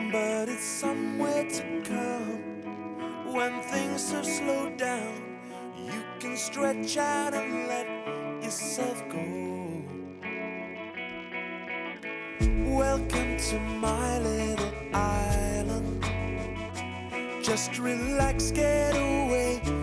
but it's somewhere to come. When things have slowed down, you can stretch out and let yourself go. Welcome to my little island. Just relax, get away